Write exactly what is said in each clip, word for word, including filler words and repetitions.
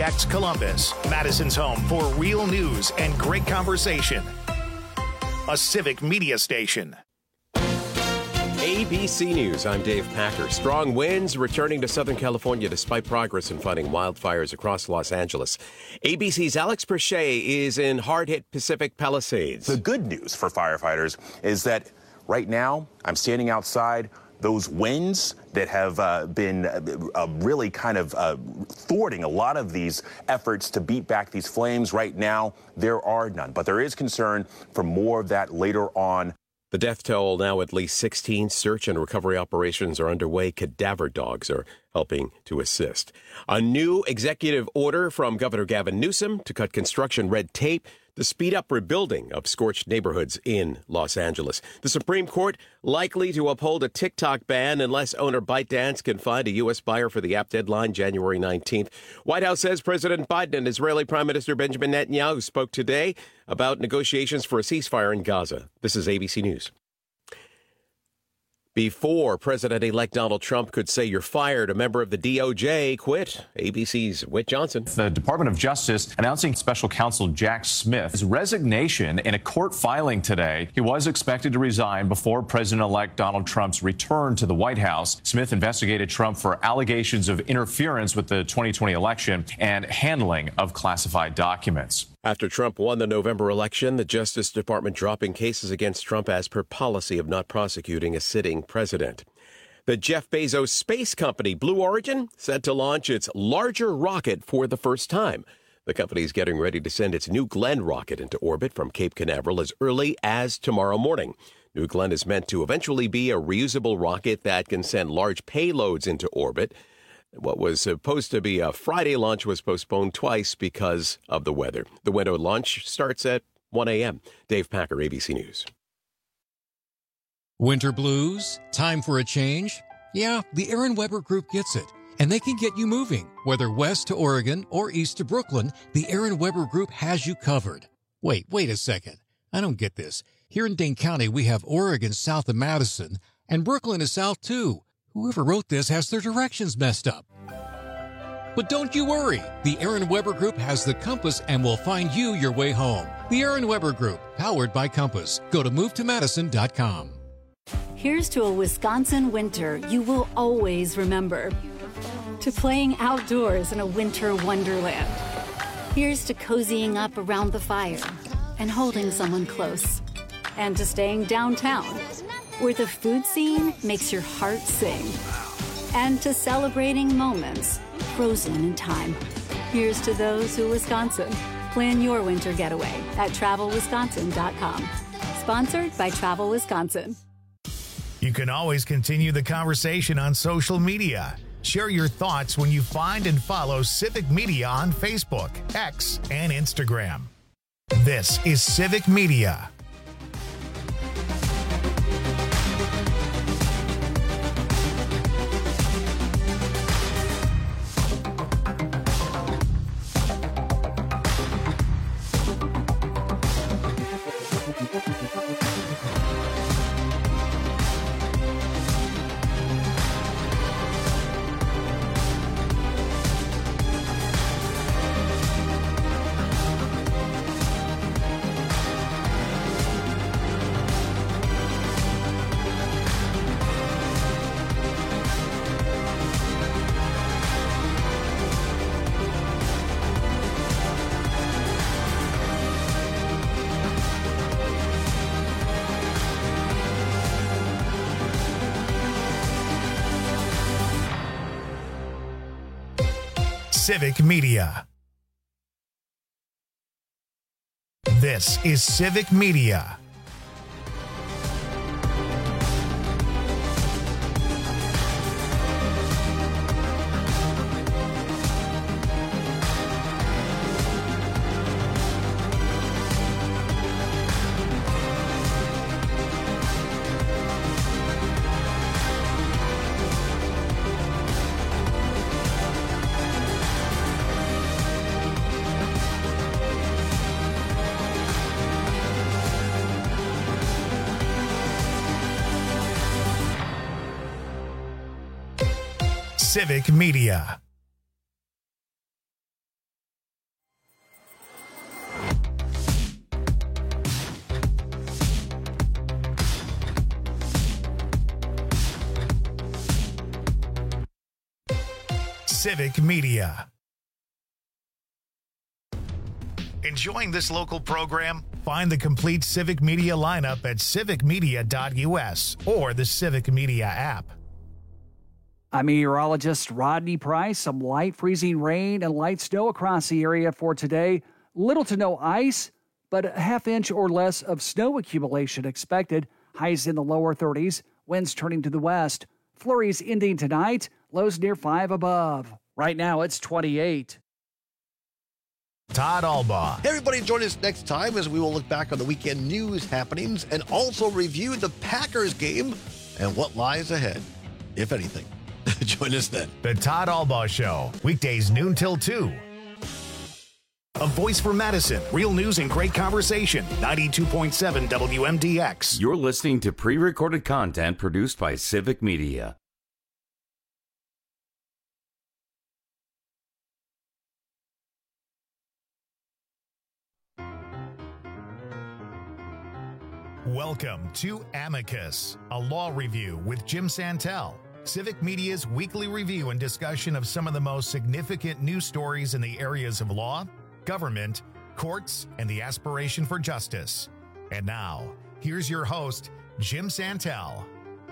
X Columbus, Madison's home for real news and great conversation. A Civic Media station. A B C News, I'm Dave Packer. Strong winds returning to Southern California despite progress in fighting wildfires across Los Angeles. A B C's Alex Perche is in hard-hit Pacific Palisades. The good news for firefighters is that right now I'm standing outside. Those winds that have uh, been uh, really kind of uh, thwarting a lot of these efforts to beat back these flames, right now there are none. But there is concern for more of that later on. The death toll now at least sixteen. Search and recovery operations are underway. Cadaver dogs are helping to assist. A new executive order from Governor Gavin Newsom to cut construction red tape to speed up rebuilding of scorched neighborhoods in Los Angeles. The Supreme Court likely to uphold a TikTok ban unless owner ByteDance can find a U S buyer for the app. Deadline January nineteenth. White House says President Biden and Israeli Prime Minister Benjamin Netanyahu spoke today about negotiations for a ceasefire in Gaza. This is A B C News. Before President-elect Donald Trump could say you're fired, a member of the D O J quit. A B C's Whit Johnson. The Department of Justice announcing Special Counsel Jack Smith's resignation in a court filing today. He was expected to resign before President-elect Donald Trump's return to the White House. Smith investigated Trump for allegations of interference with the twenty twenty election and handling of classified documents. After Trump won the November election, the Justice Department dropping cases against Trump as per policy of not prosecuting a sitting president. The Jeff Bezos space company Blue Origin set to launch its larger rocket for the first time. The company is getting ready to send its New Glenn rocket into orbit from Cape Canaveral as early as tomorrow morning. New Glenn is meant to eventually be a reusable rocket that can send large payloads into orbit. What was supposed to be a Friday launch was postponed twice because of the weather. The window launch starts at one a.m. Dave Packer, A B C News. Winter blues? Time for a change? Yeah, the Aaron Weber Group gets it. And they can get you moving. Whether west to Oregon or east to Brooklyn, the Aaron Weber Group has you covered. Wait, wait a second. I don't get this. Here in Dane County, we have Oregon south of Madison, and Brooklyn is south too. Whoever wrote this has their directions messed up. But don't you worry. The Aaron Weber Group has the compass and will find you your way home. The Aaron Weber Group, powered by Compass. Go to move to madison dot com. Here's to a Wisconsin winter you will always remember. To playing outdoors in a winter wonderland. Here's to cozying up around the fire and holding someone close. And to staying downtown, where the food scene makes your heart sing. And to celebrating moments frozen in time. Here's to those who Wisconsin. Plan your winter getaway at travel wisconsin dot com. Sponsored by Travel Wisconsin. You can always continue the conversation on social media. Share your thoughts when you find and follow Civic Media on Facebook, X, and Instagram. This is Civic Media. Civic Media. This is Civic Media. Civic Media. Civic Media. Enjoying this local program? Find the complete Civic Media lineup at civic media dot u s or the Civic Media app. I'm meteorologist Rodney Price. Some light freezing rain and light snow across the area for today. Little to no ice, but a half inch or less of snow accumulation expected. Highs in the lower thirties, winds turning to the west. Flurries ending tonight, lows near five above. Right now it's twenty-eight. Todd Albaugh. Hey everybody, join us next time as we will look back on the weekend news happenings and also review the Packers game and what lies ahead, if anything. Join us then. The Todd Albaugh Show, weekdays noon till two. A voice for Madison, real news and great conversation. ninety-two point seven W M D X. You're listening to pre-recorded content produced by Civic Media. Welcome to Amicus, a law review with Jim Santel. Civic Media's weekly review and discussion of some of the most significant news stories in the areas of law, government, courts, and the aspiration for justice. And now, here's your host, Jim Santel.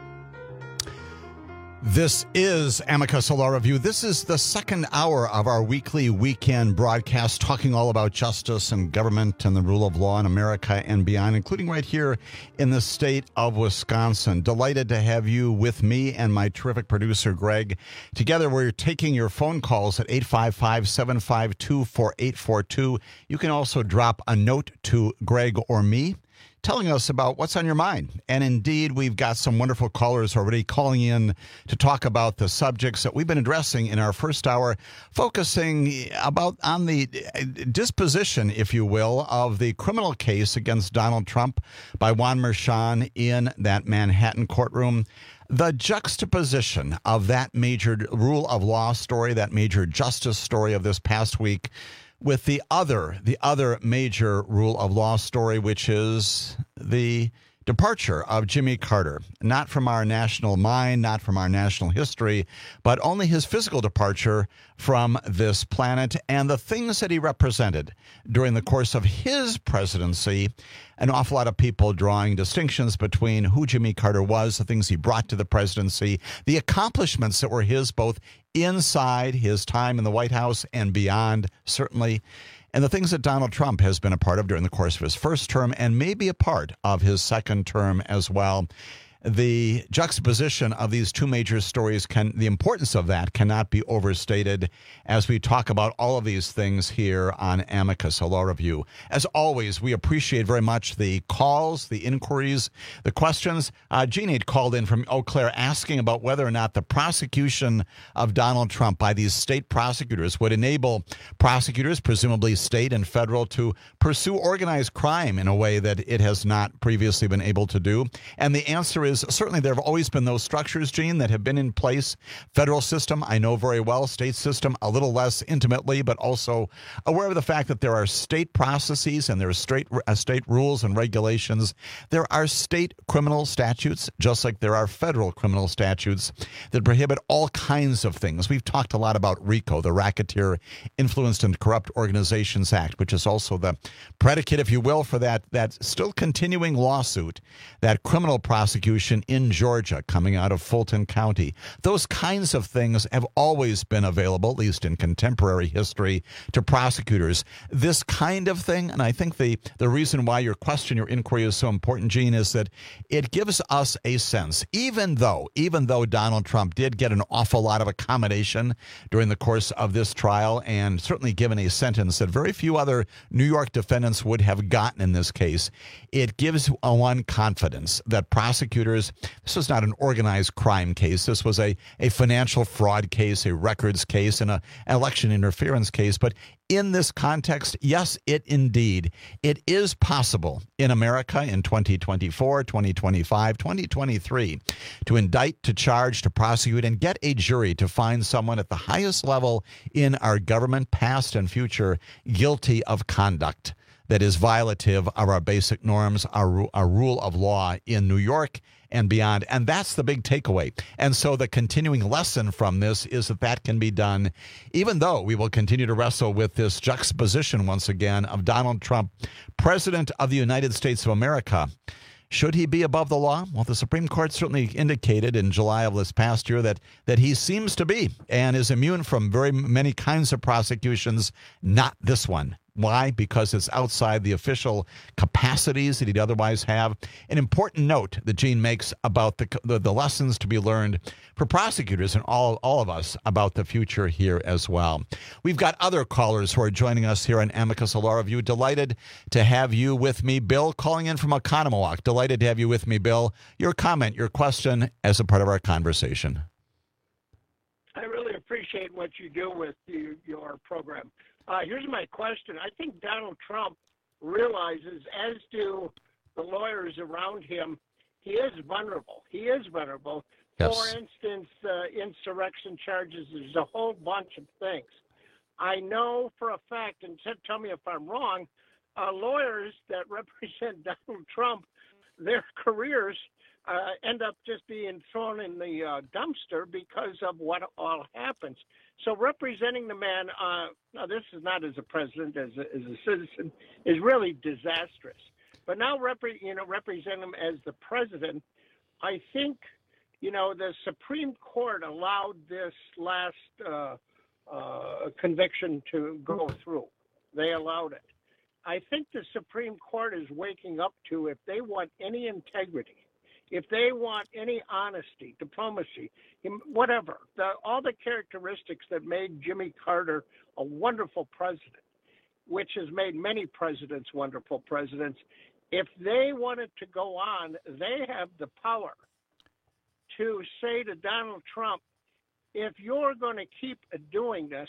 This is Amicus Law Review. This is the second hour of our weekly weekend broadcast talking all about justice and government and the rule of law in America and beyond, including right here in the state of Wisconsin. Delighted to have you with me and my terrific producer, Greg. Together, we're taking your phone calls at eight five five, seven five two, four eight four two. You can also drop a note to Greg or me telling us about what's on your mind. And indeed, we've got some wonderful callers already calling in to talk about the subjects that we've been addressing in our first hour, focusing about on the disposition, if you will, of the criminal case against Donald Trump by Juan Merchan in that Manhattan courtroom. The juxtaposition of that major rule of law story, that major justice story of this past week, with the other, the other major rule of law story, which is the departure of Jimmy Carter, not from our national mind, not from our national history, but only his physical departure from this planet and the things that he represented during the course of his presidency. An awful lot of people drawing distinctions between who Jimmy Carter was, the things he brought to the presidency, the accomplishments that were his both inside his time in the White House and beyond, certainly, and the things that Donald Trump has been a part of during the course of his first term and maybe a part of his second term as well. The juxtaposition of these two major stories, can the importance of that cannot be overstated as we talk about all of these things here on Amicus, a law review. As always, we appreciate very much the calls, the inquiries, the questions. Uh, Jean had called in from Eau Claire asking about whether or not the prosecution of Donald Trump by these state prosecutors would enable prosecutors, presumably state and federal, to pursue organized crime in a way that it has not previously been able to do. And the answer is certainly there have always been those structures, Gene, that have been in place. Federal system, I know very well. State system, a little less intimately, but also aware of the fact that there are state processes and there are state, uh, state rules and regulations. There are state criminal statutes, just like there are federal criminal statutes that prohibit all kinds of things. We've talked a lot about RICO, the Racketeer Influenced and Corrupt Organizations Act, which is also the predicate, if you will, for that, that still continuing lawsuit, that criminal prosecution in Georgia coming out of Fulton County. Those kinds of things have always been available, at least in contemporary history, to prosecutors. This kind of thing, and I think the, the reason why your question, your inquiry is so important, Gene, is that it gives us a sense, even though, even though Donald Trump did get an awful lot of accommodation during the course of this trial, and certainly given a sentence that very few other New York defendants would have gotten in this case, it gives one confidence that prosecutors, this was not an organized crime case. This was a, a financial fraud case, a records case, and an election interference case. But in this context, yes, it indeed, it is possible in America in twenty twenty-four, twenty twenty-five, twenty twenty-three to indict, to charge, to prosecute, and get a jury to find someone at the highest level in our government, past and future, guilty of conduct that is violative of our basic norms, our, our rule of law in New York and beyond. And that's the big takeaway. And so the continuing lesson from this is that that can be done, even though we will continue to wrestle with this juxtaposition once again of Donald Trump, President of the United States of America. Should he be above the law? Well, the Supreme Court certainly indicated in July of this past year that that he seems to be and is immune from very many kinds of prosecutions, not this one. Why? Because it's outside the official capacities that he'd otherwise have. An important note that Gene makes about the, the the lessons to be learned for prosecutors and all, all of us about the future here as well. We've got other callers who are joining us here on Amicus Law Review. Delighted to have you with me. Bill, calling in from Oconomowoc. Delighted to have you with me, Bill. Your comment, your question as a part of our conversation. I really appreciate what you do with the, your program. Uh, here's my question. I think Donald Trump realizes, as do the lawyers around him, he is vulnerable. He is vulnerable. Yes. For instance, uh, insurrection charges, there's a whole bunch of things. I know for a fact, and t- tell me if I'm wrong, uh, lawyers that represent Donald Trump, their careers uh, end up just being thrown in the uh, dumpster because of what all happens. So representing the man, uh, now this is not as a president, as a, as a citizen, is really disastrous. But now, repre- you know, represent him as the president, I think, you know, the Supreme Court allowed this last uh, uh, conviction to go through. They allowed it. I think the Supreme Court is waking up to, if they want any integrity, if they want any honesty, diplomacy, whatever, the, all the characteristics that made Jimmy Carter a wonderful president, which has made many presidents wonderful presidents, if they wanted to go on, they have the power to say to Donald Trump, if you're going to keep doing this,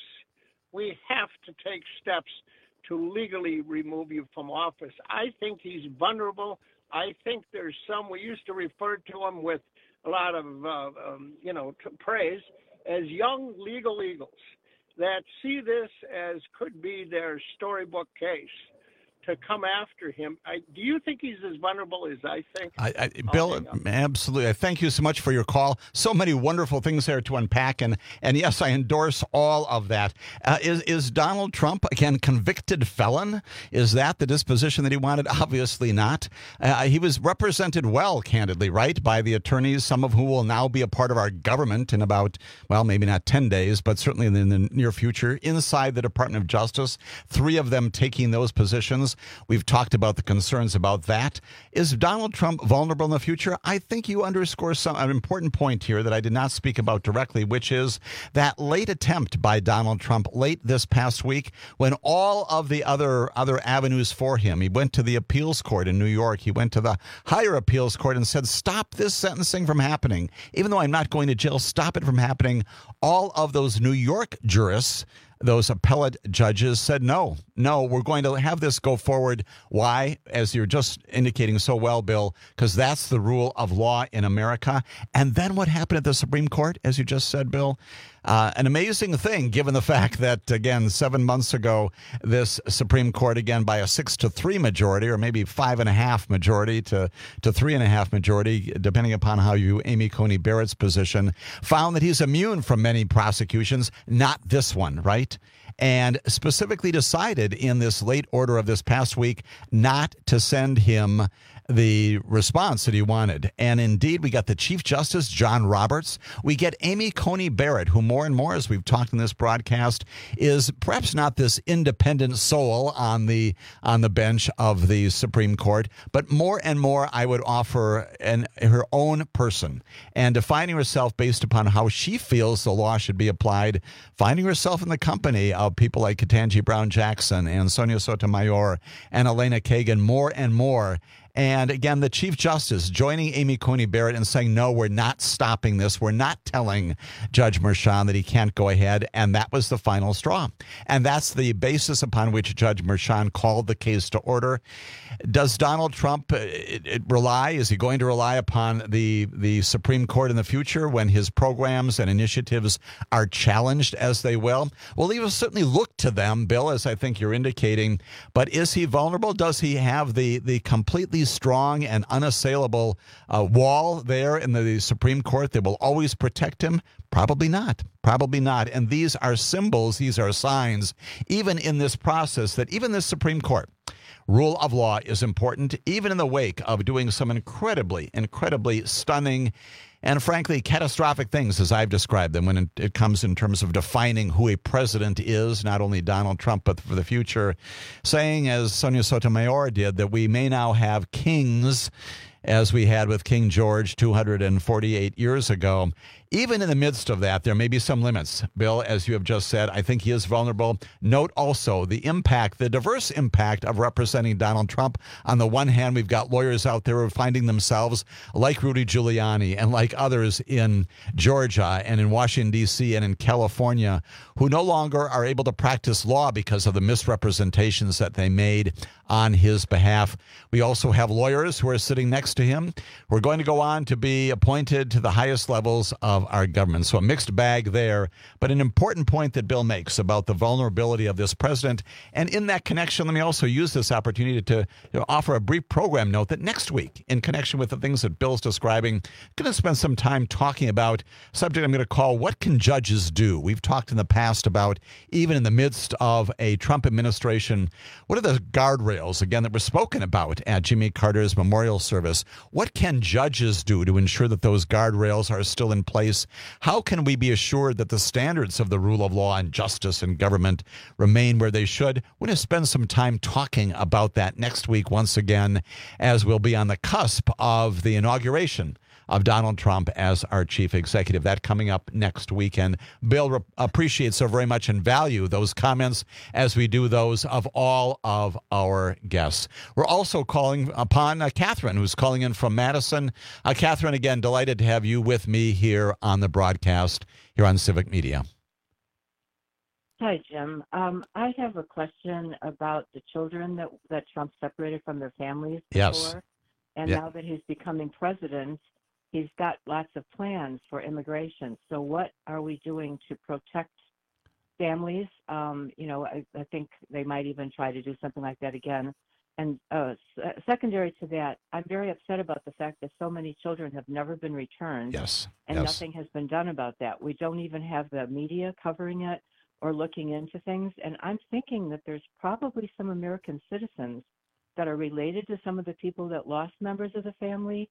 we have to take steps to legally remove you from office. I think he's vulnerable. I think there's some, we used to refer to him with a lot of, uh, um, you know, t- praise, as young legal eagles that see this as could be their storybook case to come after him. I, do you think he's as vulnerable as I think? I, I, Bill, absolutely. Thank you so much for your call. So many wonderful things there to unpack. And, and yes, I endorse all of that. Uh, is, is Donald Trump, again, convicted felon? Is that the disposition that he wanted? Obviously not. Uh, he was represented well, candidly, right, by the attorneys, some of who will now be a part of our government in about, well, maybe not ten days, but certainly in the near future, inside the Department of Justice, three of them taking those positions. We've talked about the concerns about that. Is Donald Trump vulnerable in the future? I think you underscore some an important point here that I did not speak about directly, which is that late attempt by Donald Trump late this past week when all of the other other avenues for him, he went to the appeals court in New York, he went to the higher appeals court and said, stop this sentencing from happening. Even though I'm not going to jail, stop it from happening. All of those New York jurists, those appellate judges said, no, no, we're going to have this go forward. Why? As you're just indicating so well, Bill, because that's the rule of law in America. And then what happened at the Supreme Court, as you just said, Bill? Uh, an amazing thing, given the fact that, again, seven months ago, this Supreme Court, again, by a six to three majority, or maybe five and a half majority to, to three and a half majority, depending upon how you Amy Coney Barrett's position, found that he's immune from many prosecutions, not this one, right? And specifically decided in this late order of this past week not to send him the response that he wanted. And indeed, we got the Chief Justice, John Roberts. We get Amy Coney Barrett, who more and more, as we've talked in this broadcast, is perhaps not this independent soul on the on the bench of the Supreme Court, but more and more, I would offer an, her own person and defining herself based upon how she feels the law should be applied, finding herself in the company of people like Ketanji Brown Jackson and Sonia Sotomayor and Elena Kagan more and more. And again, the Chief Justice joining Amy Coney Barrett and saying, no, we're not stopping this. We're not telling Judge Merchan that he can't go ahead. And that was the final straw. And that's the basis upon which Judge Merchan called the case to order. Does Donald Trump uh, it, it rely? Is he going to rely upon the, the Supreme Court in the future when his programs and initiatives are challenged as they will? Well, he will certainly look to them, Bill, as I think you're indicating. But is he vulnerable? Does he have the, the completely strong and unassailable uh, wall there in the Supreme Court that will always protect him? Probably not. Probably not. And these are symbols, these are signs, even in this process, that even the Supreme Court, rule of law is important, even in the wake of doing some incredibly, incredibly stunning and frankly catastrophic things, as I've described them, when it comes in terms of defining who a president is, not only Donald Trump, but for the future, saying, as Sonia Sotomayor did, that we may now have kings as we had with King George two hundred forty-eight years ago. Even in the midst of that, there may be some limits. Bill, as you have just said, I think he is vulnerable. Note also the impact, the diverse impact of representing Donald Trump. On the one hand, we've got lawyers out there who are finding themselves like Rudy Giuliani and like others in Georgia and in Washington, D C and in California who no longer are able to practice law because of the misrepresentations that they made on his behalf. We also have lawyers who are sitting next to him who are going to go on to be appointed to the highest levels of our government. So a mixed bag there, but an important point that Bill makes about the vulnerability of this president. And in that connection, let me also use this opportunity to, to offer a brief program note that next week, in connection with the things that Bill's describing, I'm going to spend some time talking about a subject I'm going to call What Can Judges Do? We've talked in the past about, even in the midst of a Trump administration, what are the guardrails, again, that were spoken about at Jimmy Carter's memorial service? What can judges do to ensure that those guardrails are still in place? How can we be assured that the standards of the rule of law and justice and government remain where they should? We're going to spend some time talking about that next week once again, as we'll be on the cusp of the inauguration of Donald Trump as our chief executive. That coming up next weekend. Bill re- appreciates so very much and value those comments, as we do those of all of our guests. We're also calling upon uh, Catherine, who's calling in from Madison. Uh, Catherine, again, delighted to have you with me here on the broadcast here on Civic Media. Hi, Jim. Um, I have a question about the children that, that Trump separated from their families before. Yes. And yeah. now that he's becoming president, he's got lots of plans for immigration. So what are we doing to protect families? Um, you know, I, I think they might even try to do something like that again. And uh, s- secondary to that, I'm very upset about the fact that so many children have never been returned. Yes. And yes. nothing has been done about that. We don't even have the media covering it or looking into things. And I'm thinking that there's probably some American citizens that are related to some of the people that lost members of the family,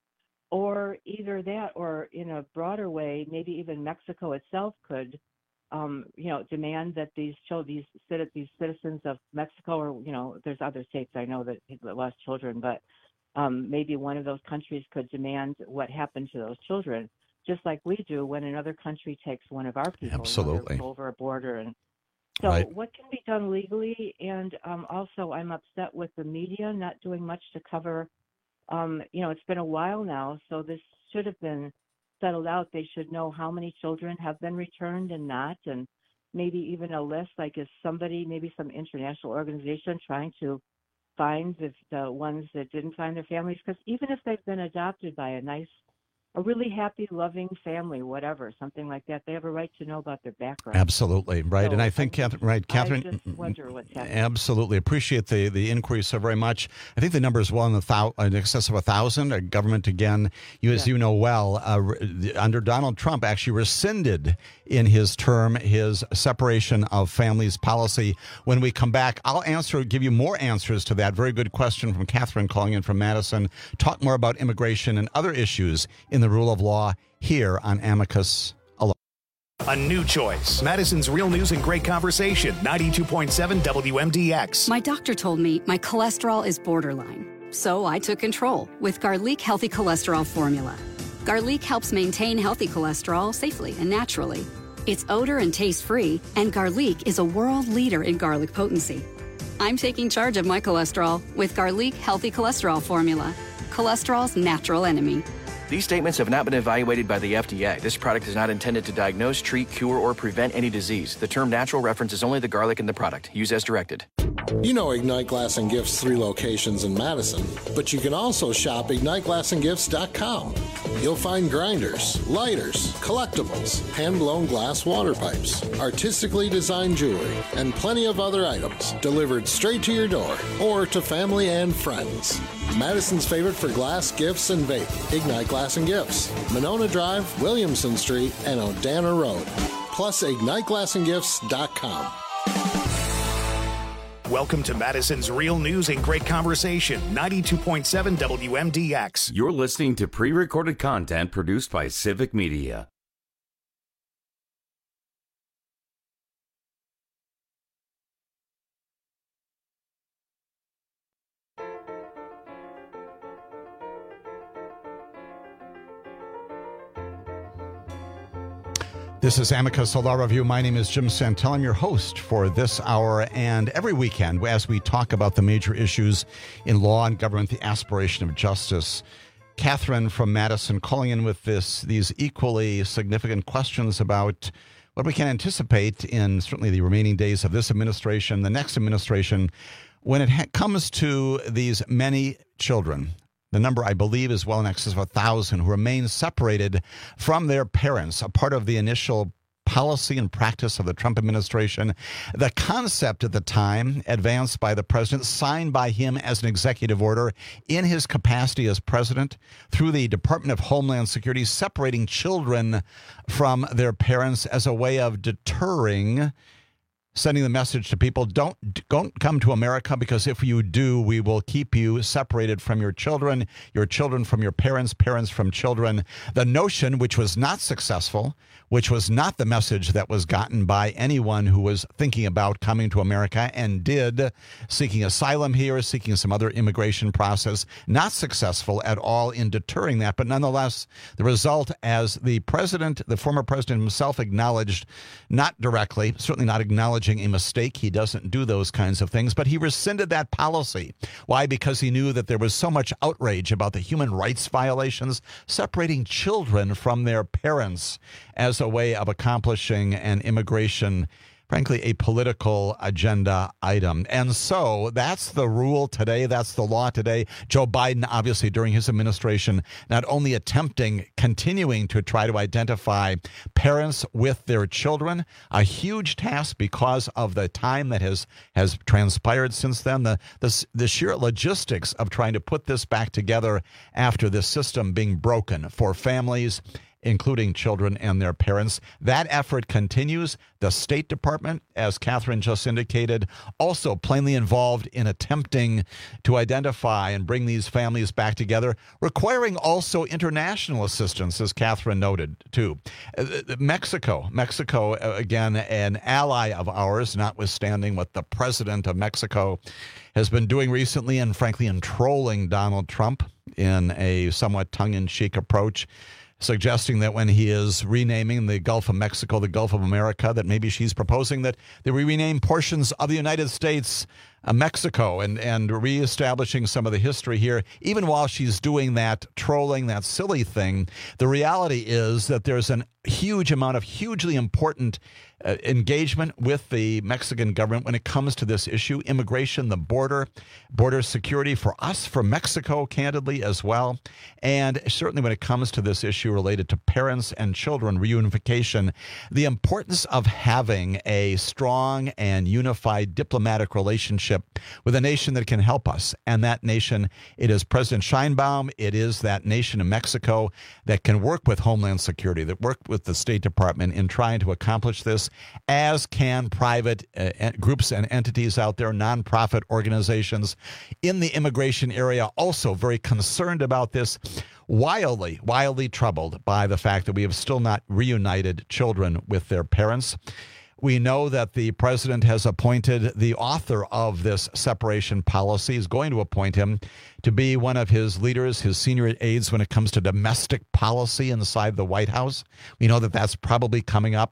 or either that, or in a broader way, maybe even Mexico itself could, um, you know, demand that these children, these, these citizens of Mexico, or, you know, there's other states I know that lost children, but um, maybe one of those countries could demand what happened to those children, just like we do when another country takes one of our people Absolutely. You know, over a border. And so right. what can be done legally? And um, also I'm upset with the media not doing much to cover. Um, you know, it's been a while now, so this should have been settled out. They should know how many children have been returned and not, and maybe even a list, like is somebody, maybe some international organization trying to find the, the ones that didn't find their families, because even if they've been adopted by a nice, a really happy, loving family, whatever, something like that, they have a right to know about their background. Absolutely, right. So, and I think, Catherine, right, Catherine, I just wonder what's happening. Absolutely. Appreciate the, the inquiry so very much. I think the number is well in, the thou, in excess of a thousand. Our government, again, you, as yeah. you know well, uh, under Donald Trump, actually rescinded in his term his separation of families policy. When we come back, I'll answer, give you more answers to that. Very good question from Catherine calling in from Madison. Talk more about immigration and other issues in the rule of law here on Amicus Alone. A new choice. Madison's Real News and Great Conversation. ninety-two point seven W M D X. My doctor told me my cholesterol is borderline. So I took control with Garlic Healthy Cholesterol Formula. Garlic helps maintain healthy cholesterol safely and naturally. It's odor and taste-free, and Garlic is a world leader in garlic potency. I'm taking charge of my cholesterol with Garlic Healthy Cholesterol Formula. cholesterol's natural enemy. These statements have not been evaluated by the F D A. This product is not intended to diagnose, treat, cure, or prevent any disease. The term natural references only the garlic in the product. Use as directed. You know Ignite Glass and Gifts' three locations in Madison, but you can also shop ignite glass and gifts dot com. You'll find grinders, lighters, collectibles, hand-blown glass water pipes, artistically designed jewelry, and plenty of other items delivered straight to your door or to family and friends. Madison's favorite for glass, gifts, and vape, Ignite Glass and Gifts, Monona Drive, Williamson Street, and Odana Road. Plus, ignite glass and gifts dot com. Welcome to Madison's Real News and Great Conversation, ninety-two point seven W M D X. You're listening to pre-recorded content produced by Civic Media. This is Amica Solar Review. My name is Jim Santel. I'm your host for this hour and every weekend as we talk about the major issues in law and government, the aspiration of justice. Catherine from Madison calling in with this these equally significant questions about what we can anticipate in certainly the remaining days of this administration, the next administration, when it ha- comes to these many children. The number, I believe, is well in excess of a thousand who remain separated from their parents, a part of the initial policy and practice of the Trump administration. The concept at the time advanced by the president, signed by him as an executive order in his capacity as president through the Department of Homeland Security, separating children from their parents as a way of deterring, sending the message to people, don't don't come to America, because if you do, we will keep you separated from your children, your children from your parents, parents from children. The notion, which was not successful, which was not the message that was gotten by anyone who was thinking about coming to America and did, seeking asylum here, seeking some other immigration process, not successful at all in deterring that. But nonetheless, the result, as the president, the former president himself acknowledged, not directly, certainly not acknowledging a mistake. He doesn't do those kinds of things, but he rescinded that policy. Why? Because he knew that there was so much outrage about the human rights violations, separating children from their parents as a way of accomplishing an immigration, frankly, a political agenda item. And so that's the rule today. That's the law today. Joe Biden, obviously, during his administration, not only attempting, continuing to try to identify parents with their children, a huge task because of the time that has, has transpired since then, the, the, the sheer logistics of trying to put this back together after this system being broken for families, including children and their parents. That effort continues. The State Department, as Catherine just indicated, also plainly involved in attempting to identify and bring these families back together, requiring also international assistance, as Catherine noted, too. Uh, Mexico, Mexico, again, an ally of ours, notwithstanding what the president of Mexico has been doing recently and, frankly, in trolling Donald Trump in a somewhat tongue-in-cheek approach, suggesting that when he is renaming the Gulf of Mexico the Gulf of America, that maybe she's proposing that they rename portions of the United States uh, Mexico, and, and reestablishing some of the history here. Even while she's doing that, trolling, that silly thing, the reality is that there's a huge amount of hugely important uh, engagement with the Mexican government when it comes to this issue, immigration, the border, border security for us, for Mexico, candidly, as well. And certainly when it comes to this issue related to parents and children reunification, the importance of having a strong and unified diplomatic relationship with a nation that can help us. And that nation, it is President Sheinbaum, it is that nation of Mexico that can work with Homeland Security, that work with the State Department in trying to accomplish this, as can private uh, groups and entities out there, nonprofit organizations in the immigration area, also very concerned about this, wildly, wildly troubled by the fact that we have still not reunited children with their parents. We know that the president has appointed the author of this separation policy, is going to appoint him to be one of his leaders, his senior aides when it comes to domestic policy inside the White House. We know that that's probably coming up.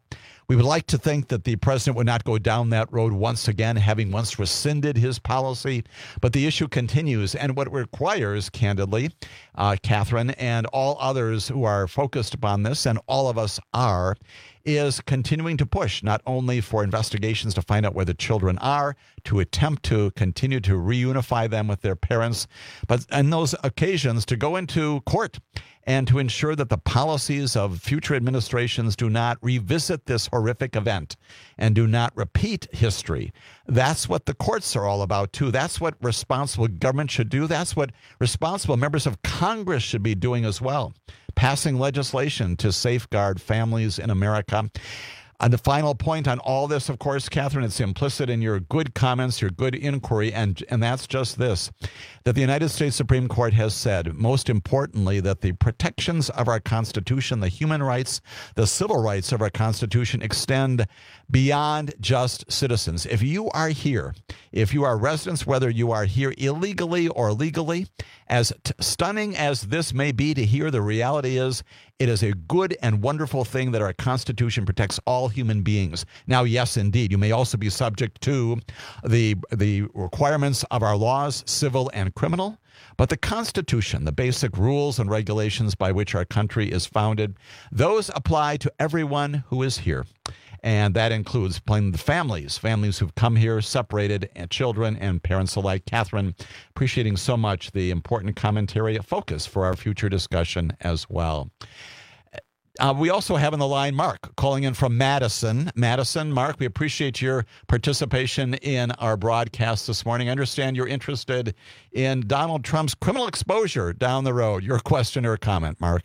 We would like to think that the president would not go down that road once again, having once rescinded his policy. But the issue continues. And what it requires, candidly, uh, Catherine, and all others who are focused upon this, and all of us are, is continuing to push not only for investigations to find out where the children are, to attempt to continue to reunify them with their parents, but on those occasions to go into court and to ensure that the policies of future administrations do not revisit this horrific event and do not repeat history. That's what the courts are all about, too. That's what responsible government should do. That's what responsible members of Congress should be doing as well, passing legislation to safeguard families in America. And the final point on all this, of course, Catherine, it's implicit in your good comments, your good inquiry, and, and that's just this, that the United States Supreme Court has said, most importantly, that the protections of our Constitution, the human rights, the civil rights of our Constitution extend beyond just citizens. If you are here, if you are residents, whether you are here illegally or legally, as t- stunning as this may be to hear, the reality is it is a good and wonderful thing that our Constitution protects all human beings. Now, yes, indeed, you may also be subject to the the requirements of our laws, civil and criminal, but the Constitution, the basic rules and regulations by which our country is founded, those apply to everyone who is here. And that includes playing the families, families who've come here separated, and children and parents alike. Catherine, appreciating so much the important commentary, a focus for our future discussion as well. Uh, we also have on the line Mark calling in from Madison. Madison, Mark, we appreciate your participation in our broadcast this morning. I understand you're interested in Donald Trump's criminal exposure down the road. Your question or comment, Mark?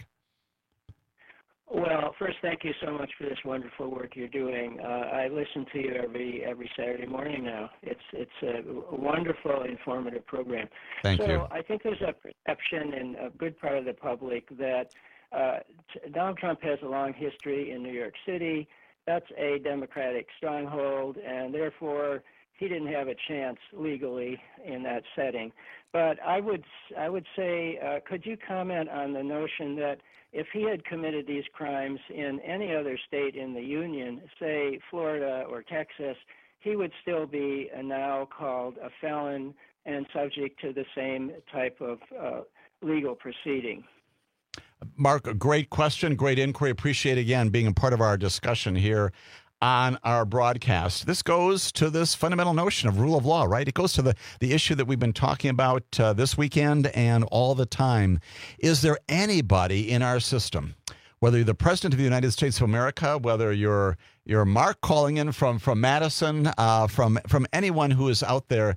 Well, first, thank you so much for this wonderful work you're doing. Uh, I listen to you every every Saturday morning now. It's it's a wonderful, informative program. Thank so you. I think there's a perception in a good part of the public that uh, t- Donald Trump has a long history in New York City. That's a Democratic stronghold, and therefore he didn't have a chance legally in that setting. But I would I would say, uh, could you comment on the notion that if he had committed these crimes in any other state in the Union, say Florida or Texas, he would still be uh, now called a felon and subject to the same type of uh, legal proceeding? Mark, a great question, great inquiry. Appreciate, again, being a part of our discussion here on our broadcast. This goes to this fundamental notion of rule of law, right? It goes to the, the issue that we've been talking about uh, this weekend and all the time. Is there anybody in our system, whether you're the President of the United States of America, whether you're you're Mark calling in from, from Madison, uh, from, from anyone who is out there,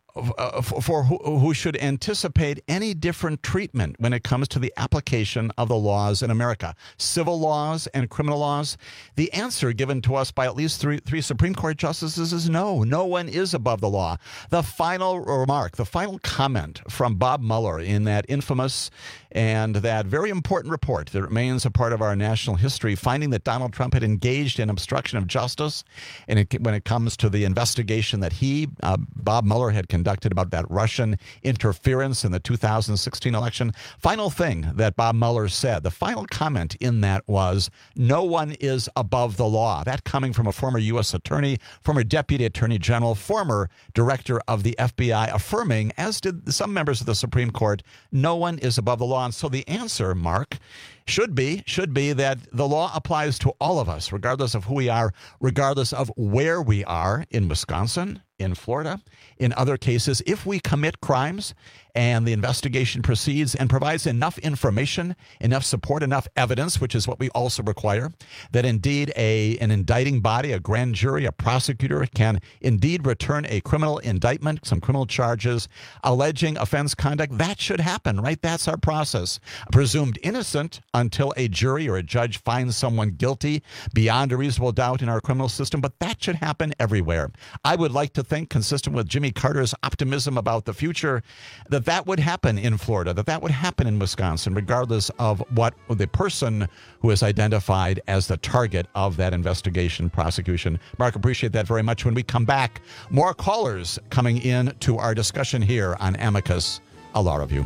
Uh, for, for who, who should anticipate any different treatment when it comes to the application of the laws in America, civil laws and criminal laws? The answer given to us by at least three, three Supreme Court justices is no. No one is above the law. The final remark, the final comment from Bob Mueller in that infamous and that very important report that remains a part of our national history, finding that Donald Trump had engaged in obstruction of justice, and it, when it comes to the investigation that he, uh, Bob Mueller, had conducted about that Russian interference in the two thousand sixteen election. Final thing that Bob Mueller said, the final comment in that was, no one is above the law. That coming from a former U S attorney, former deputy attorney general, former director of the F B I, affirming, as did some members of the Supreme Court, no one is above the law. And so the answer, Mark, should be, should be that the law applies to all of us, regardless of who we are, regardless of where we are in Wisconsin, in Florida, in other cases. If we commit crimes and the investigation proceeds and provides enough information, enough support, enough evidence, which is what we also require, that indeed a an indicting body, a grand jury, a prosecutor can indeed return a criminal indictment, some criminal charges alleging offense conduct, that should happen, right? That's our process. Presumed innocent until a jury or a judge finds someone guilty beyond a reasonable doubt in our criminal system, but that should happen everywhere. I would like to think, consistent with Jimmy Carter's optimism about the future, that that would happen in Florida, that that would happen in Wisconsin, regardless of what the person who is identified as the target of that investigation, prosecution. Mark, appreciate that very much. When we come back, more callers coming in to our discussion here on Amicus, a Law Review.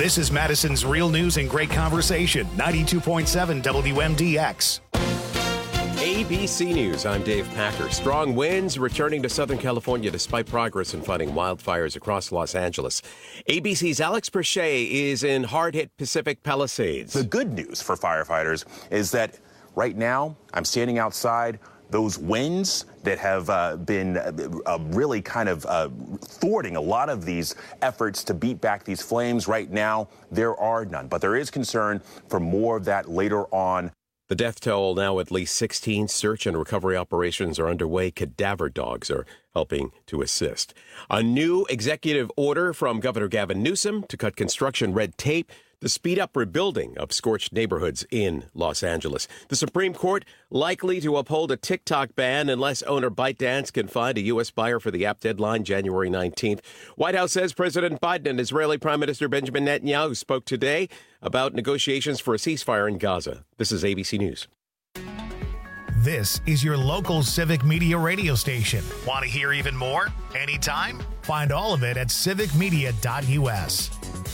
This is Madison's Real News and Great Conversation, ninety-two point seven W M D X. A B C News, I'm Dave Packer. Strong winds returning to Southern California despite progress in fighting wildfires across Los Angeles. A B C's Alex Perche is in hard-hit Pacific Palisades. The good news for firefighters is that right now I'm standing outside. Those winds that have uh, been uh, really kind of uh, thwarting a lot of these efforts to beat back these flames right now, there are none. But there is concern for more of that later on. The death toll now at least sixteen. Search and recovery operations are underway. Cadaver dogs are helping to assist. A new executive order from Governor Gavin Newsom to cut construction red tape to speed up rebuilding of scorched neighborhoods in Los Angeles. The Supreme Court likely to uphold a TikTok ban unless owner ByteDance can find a U S buyer for the app deadline January nineteenth. White House says President Biden and Israeli Prime Minister Benjamin Netanyahu spoke today about negotiations for a ceasefire in Gaza. This is A B C News. This is your local Civic Media radio station. Want to hear even more? Anytime? Find all of it at civic media dot U S.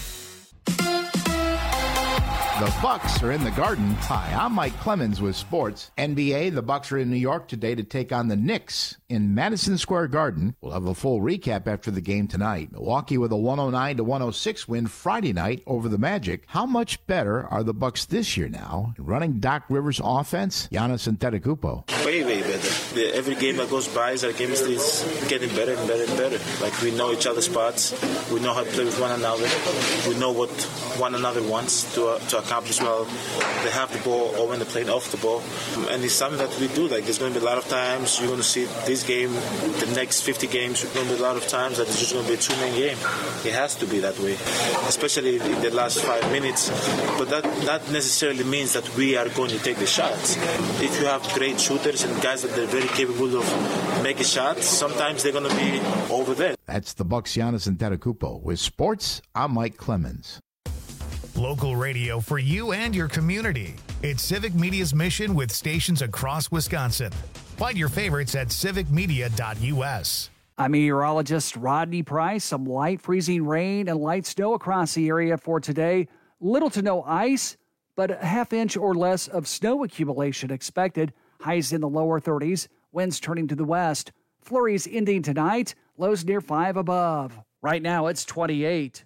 The Bucks are in the Garden. Hi, I'm Mike Clemens with sports. N B A, the Bucks are in New York today to take on the Knicks in Madison Square Garden. We'll have a full recap after the game tonight. Milwaukee with a one oh nine to one oh six win Friday night over the Magic. How much better are the Bucks this year now? Running Doc Rivers' offense, Giannis Antetokounmpo. Way, way better. The, every game that goes by, our chemistry is getting better and better and better. Like, we know each other's spots. We know how to play with one another. We know what one another wants to uh, to accomplish well. They have the ball or when they're playing off the ball. And it's something that we do. Like, there's going to be a lot of times you're going to see this game, the next fifty games, there's going to be a lot of times that it's just going to be a two-man game. It has to be that way, especially in the last five minutes. But that not necessarily means that we are going to take the shots. If you have great shooters and guys that are very capable of making shots, sometimes they're going to be over there. That's the Bucks' Giannis Antetokounmpo. With sports, I'm Mike Clemens. Local radio for you and your community. It's Civic Media's mission with stations across Wisconsin. Find your favorites at civic media dot U S. I'm meteorologist Rodney Price. Some light freezing rain and light snow across the area for today. Little to no ice, but a half inch or less of snow accumulation expected. Highs in the lower thirties, winds turning to the west. Flurries ending tonight, lows near five above. Right now it's twenty-eight.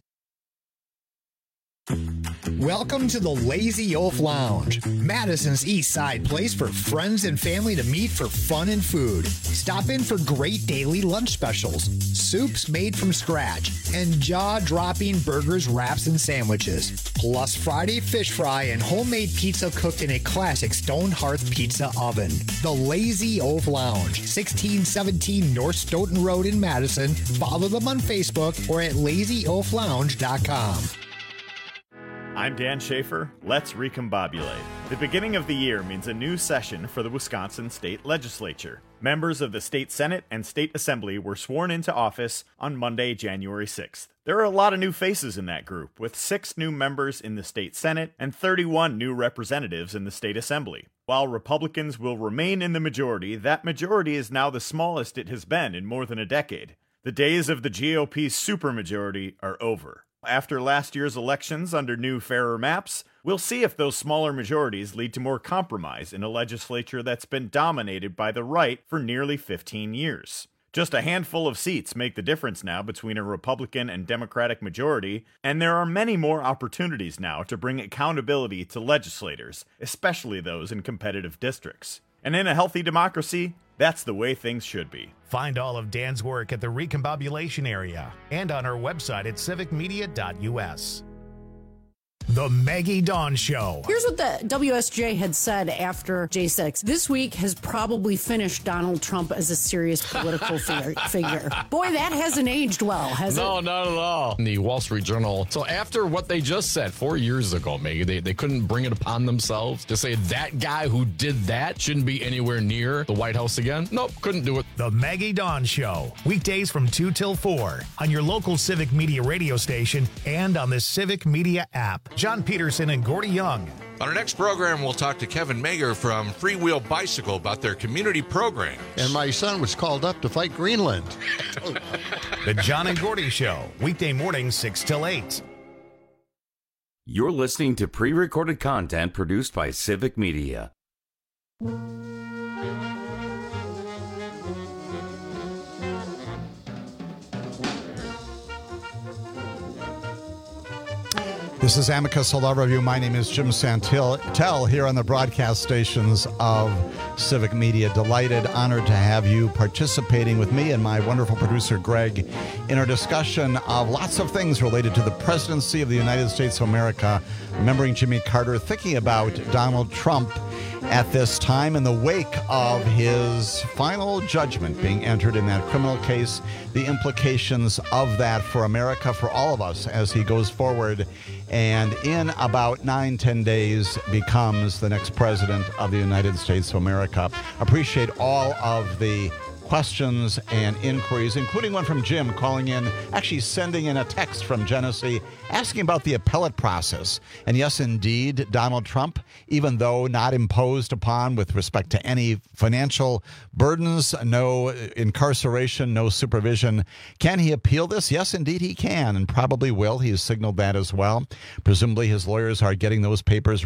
Welcome to the Lazy Oaf Lounge, Madison's East Side place for friends and family to meet for fun and food. Stop in for great daily lunch specials, soups made from scratch, and jaw-dropping burgers, wraps, and sandwiches. Plus Friday fish fry and homemade pizza cooked in a classic stone hearth pizza oven. The Lazy Oaf Lounge, sixteen seventeen North Stoughton Road in Madison. Follow them on Facebook or at lazy oaf lounge dot com. I'm Dan Schaefer. Let's recombobulate. The beginning of the year means a new session for the Wisconsin State Legislature. Members of the State Senate and State Assembly were sworn into office on Monday, January sixth. There are a lot of new faces in that group, with six new members in the State Senate and thirty-one new representatives in the State Assembly. While Republicans will remain in the majority, that majority is now the smallest it has been in more than a decade. The days of the G O P's supermajority are over. After last year's elections under new, fairer maps, we'll see if those smaller majorities lead to more compromise in a legislature that's been dominated by the right for nearly fifteen years. Just a handful of seats make the difference now between a Republican and Democratic majority, and there are many more opportunities now to bring accountability to legislators, especially those in competitive districts. And in a healthy democracy, that's the way things should be. Find all of Dan's work at the Recombobulation area and on our website at civic media dot U S. The Maggie Dawn Show. Here's what the W S J had said after J six. This week has probably finished Donald Trump as a serious political figure. Boy, that hasn't aged well, has no, it? No, not at all. In the Wall Street Journal. So after what they just said four years ago, Maggie, they, they couldn't bring it upon themselves to say that guy who did that shouldn't be anywhere near the White House again. Nope, couldn't do it. The Maggie Dawn Show. Weekdays from two till four on your local Civic Media radio station and on the Civic Media app. John Peterson and Gordy Young. On our next program, we'll talk to Kevin Mager from Freewheel Bicycle about their community programs. And my son was called up to fight Greenland. The John and Gordy Show, weekday mornings six till eight. You're listening to pre-recorded content produced by Civic Media. This is Amicus Law Review. My name is Jim Santel Tell here on the broadcast stations of Civic Media. Delighted, honored to have you participating with me and my wonderful producer, Greg, in our discussion of lots of things related to the presidency of the United States of America, remembering Jimmy Carter, thinking about Donald Trump at this time in the wake of his final judgment being entered in that criminal case, the implications of that for America, for all of us as he goes forward and in about nine, ten days becomes the next president of the United States of America. Appreciate all of the questions and inquiries, including one from Jim calling in, actually sending in a text from Genesee asking about the appellate process. And yes, indeed, Donald Trump, even though not imposed upon with respect to any financial burdens, no incarceration, no supervision, can he appeal this? Yes, indeed, he can, and probably will. He has signaled that as well. Presumably, his lawyers are getting those papers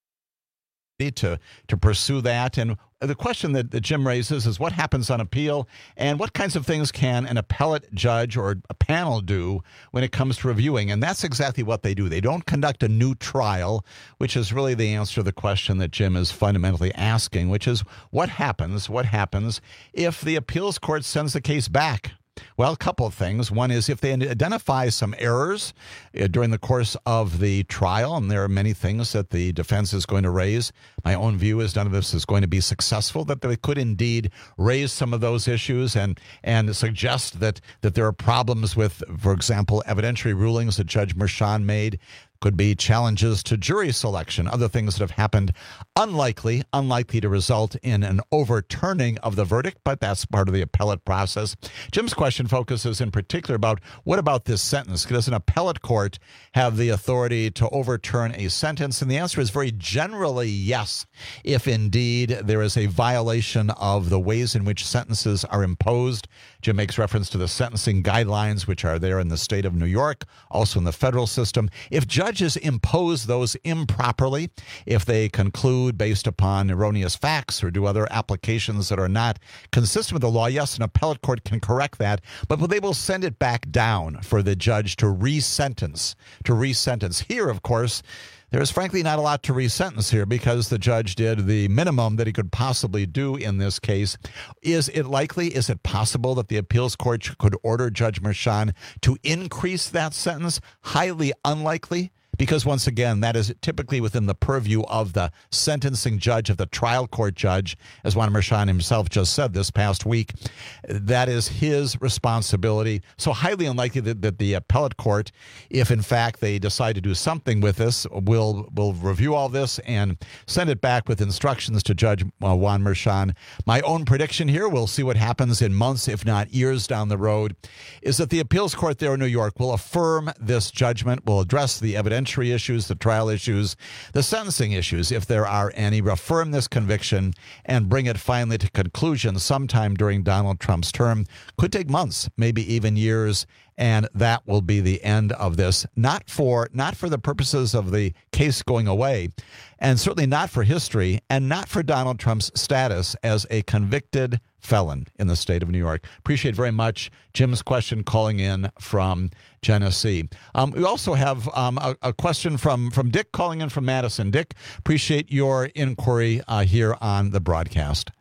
to to pursue that. And the question that, that Jim raises is what happens on appeal and what kinds of things can an appellate judge or a panel do when it comes to reviewing. And that's exactly what they do. They don't conduct a new trial, which is really the answer to the question that Jim is fundamentally asking, which is what happens, what happens if the appeals court sends the case back? Well, a couple of things. One is if they identify some errors uh, during the course of the trial, and there are many things that the defense is going to raise. My own view is none of this is going to be successful, that they could indeed raise some of those issues and and suggest that, that there are problems with, for example, evidentiary rulings that Judge Merchan made. Could be challenges to jury selection, other things that have happened, unlikely, unlikely to result in an overturning of the verdict, but that's part of the appellate process. Jim's question focuses in particular about what about this sentence? Does an appellate court have the authority to overturn a sentence? And the answer is very generally yes, if indeed there is a violation of the ways in which sentences are imposed. Jim makes reference to the sentencing guidelines, which are there in the state of New York, also in the federal system. If judges impose those improperly, if they conclude based upon erroneous facts or do other applications that are not consistent with the law, yes, an appellate court can correct that, but they will send it back down for the judge to re-sentence, to re-sentence. Here, of course, there is frankly not a lot to re-sentence here because the judge did the minimum that he could possibly do in this case. Is it likely, is it possible that the appeals court could order Judge Merchan to increase that sentence? Highly unlikely. Because once again, that is typically within the purview of the sentencing judge, of the trial court judge, as Juan Merchan himself just said this past week. That is his responsibility. So highly unlikely that, that the appellate court, if in fact they decide to do something with this, will will review all this and send it back with instructions to Judge uh, Juan Merchan. My own prediction here, we'll see what happens in months, if not years down the road, is that the appeals court there in New York will affirm this judgment, will address the evidentiary issues, the trial issues, the sentencing issues, if there are any, affirm this conviction and bring it finally to conclusion sometime during Donald Trump's term. Could take months, maybe even years, and that will be the end of this. Not for not for the purposes of the case going away, and certainly not for history, and not for Donald Trump's status as a convicted felon in the state of New York. Appreciate very much Jim's question calling in from Genesee. Um, we also have um, a, a question from, from Dick calling in from Madison. Dick, appreciate your inquiry uh, here on the broadcast.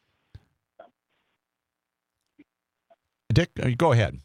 Dick, go ahead.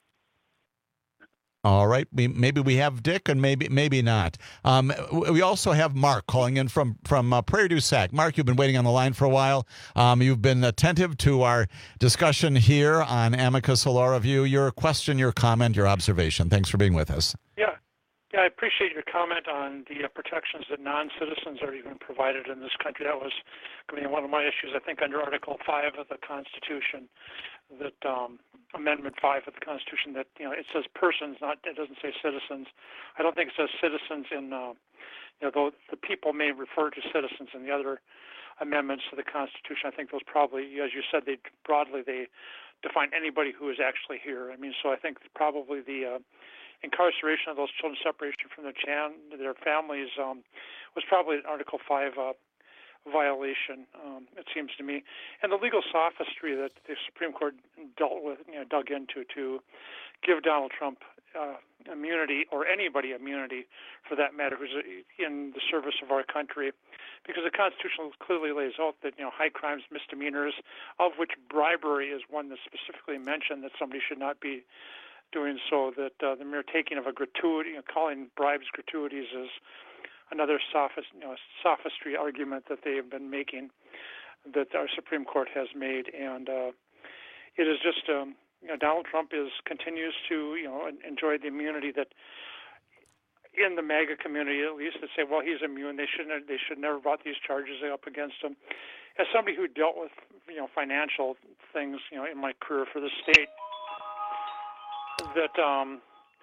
All right. We, maybe we have Dick and maybe maybe not. Um, we also have Mark calling in from, from uh, Prairie du Sac. Mark, you've been waiting on the line for a while. Um, you've been attentive to our discussion here on Amicus Law Review. Your question, your comment, your observation. Thanks for being with us. Yeah. Yeah, I appreciate your comment on the uh, protections that non-citizens are even provided in this country. That was, I mean, one of my issues, I think, under Article five of the Constitution, that um, Amendment five of the Constitution, that, you know, it says persons, not, it doesn't say citizens. I don't think it says citizens in, uh, you know, though the people may refer to citizens in the other amendments to the Constitution. I think those probably, as you said, they broadly, they define anybody who is actually here. I mean, so I think probably the, uh, incarceration of those children, separation from their, chan- their families, um, was probably an Article five uh, violation, um, it seems to me. And the legal sophistry that the Supreme Court dealt with, you know, dug into to give Donald Trump uh, immunity, or anybody immunity for that matter, who's in the service of our country, because the Constitution clearly lays out that, you know, high crimes, misdemeanors, of which bribery is one that's specifically mentioned, that somebody should not be doing so, that uh, the mere taking of a gratuity, you know, calling bribes gratuities is another sophist, you know, sophistry argument that they have been making, that our Supreme Court has made. And uh, it is just, um, you know, Donald Trump is continues to, you know, enjoy the immunity that, in the MAGA community at least, that say, well, he's immune. They shouldn't. They should never brought these charges up against him. As somebody who dealt with, you know, financial things, you know, in my career for the state, that um,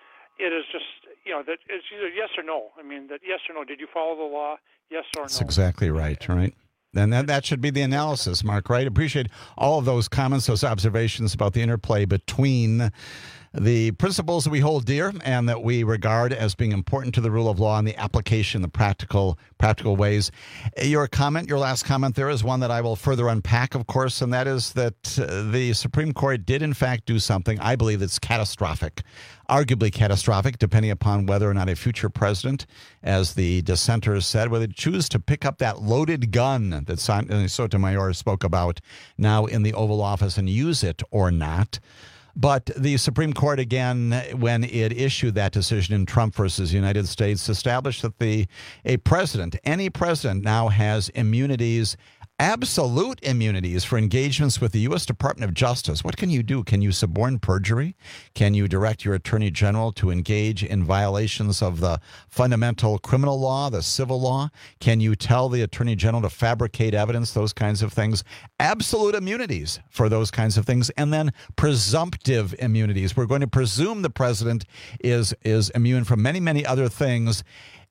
it is just, you know, that it's either yes or no. I mean, that yes or no. Did you follow the law? Yes or no? That's exactly right. Right. And that, that should be the analysis, Mark, right? Appreciate all of those comments, those observations about the interplay between the principles that we hold dear and that we regard as being important to the rule of law and the application, the practical practical ways. Your comment, your last comment there is one that I will further unpack, of course, and that is that uh, the Supreme Court did, in fact, do something, I believe, that's catastrophic, arguably catastrophic, depending upon whether or not a future president, as the dissenters said, whether they choose to pick up that loaded gun that Sotomayor spoke about now in the Oval Office and use it or not. But the Supreme Court, again, when it issued that decision in Trump versus United States, established that the a president, any president now has immunities, absolute immunities for engagements with the U S Department of Justice. What can you do? Can you suborn perjury? Can you direct your attorney general to engage in violations of the fundamental criminal law, the civil law? Can you tell the attorney general to fabricate evidence, those kinds of things? Absolute immunities for those kinds of things. And then presumptive immunities. We're going to presume the president is, is immune from many, many other things,